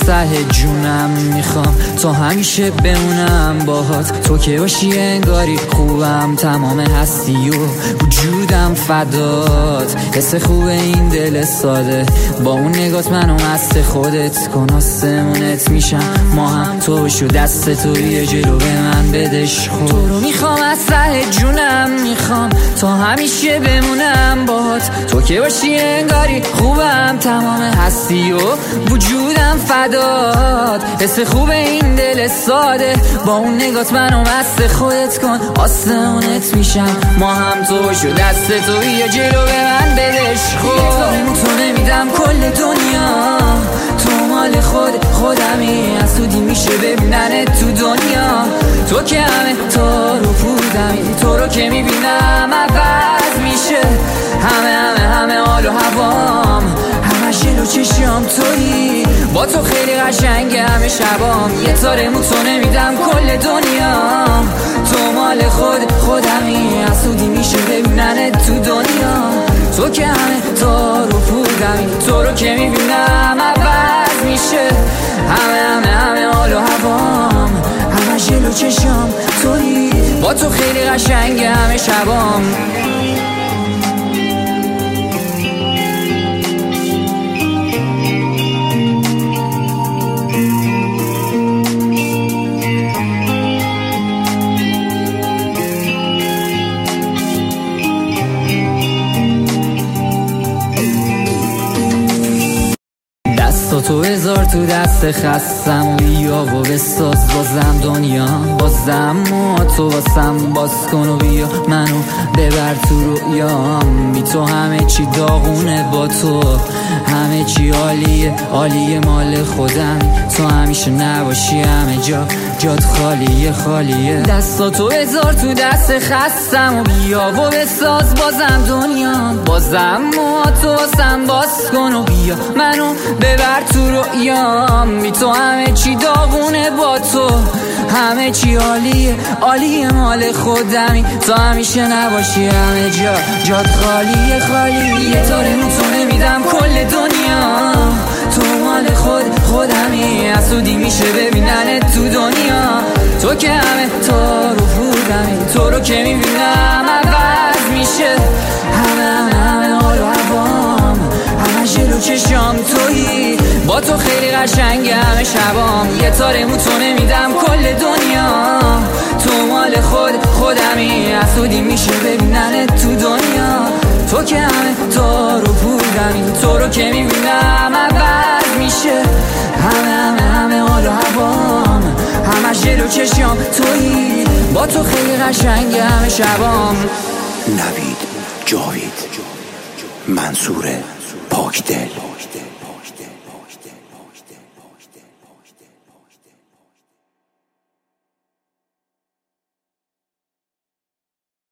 ته جونم میخوام تا همیشه بمونم باهات، تو که باشی انگاری خوبم، تمام هستی و وجودم فدات. حس خوب این دل ساده، با اون نگات منو مست خودت کن، آسمونت میشم ما هم، تو باشو دست تو یه جلو به من بدش خود. تو رو میخوام از ته جونم میخوام تا همیشه بمونم باهات، تو که باشی انگاری خوبم، تمام هستی و وجودم فدات. حس خوب این دل ساده، با اون نگات منو مست خودت کن، آسمونت میشم ما هم، تو باشو دست تو یه جلو به من بدش خود. تو نمیدم کل دنیا، تو مال خودمی، اسودی میشه ببینن تو دنیا، تو که همه تا رو پودمی، تو رو که میبینم عوض میشه همه حال و هوام، همه جلو چشم تویی، با تو خیلی قشنگه همه شبام، یه تاره مو تو نمیدم کل دنیا، تو مال خودمی، اسودی میشه ببینن تو دنیا، تو که همه تا رو پودمی، تو رو که میبینم عوض میشه همه حال و هوام، همه جلو چشم تویی، با تو خیلی قشنگه همه شبام. تو هزار تو دست خستم و بیا و بساز بازم دنیا، بازم تو واسم باز کن و بیا منو ببر تو رویام، بی تو همه چی داغونه، با تو همه چی عالیه مال خودم، تو همیشه نباشی همه جات خالیه. دستاتو هزار تو دست خستم و بیا و بساز بازم دنیا، بازم تو واسم باز کن و بیا منو ببر تو رویام، بی تو همه چی داغونه، با تو همه چی عالیه مال خودمی، تو همیشه نباشی همه جات خالیه. یه تاره تو نمیدم کل دنیا، تو مال خودمی، اسودی میشه ببینن تو دنیا، تو که همه تا رو پودمی، تو رو که میبینم عوض میشه همه حال و هوام، همه جلو چشم تویی، با تو خیلی قشنگه همه شبام، یه تاره تو نمیدم کل دنیا، تو مال خودمی، اسودی میشه ببینن تو دنیا، تو که همه تا رو پودمی، تو رو که میبینم عوض میشه همه حال و هوام، همه جلو چشم تویی، با تو خیلی قشنگه همه شبام. نوید جاوید، منصور پاکدل.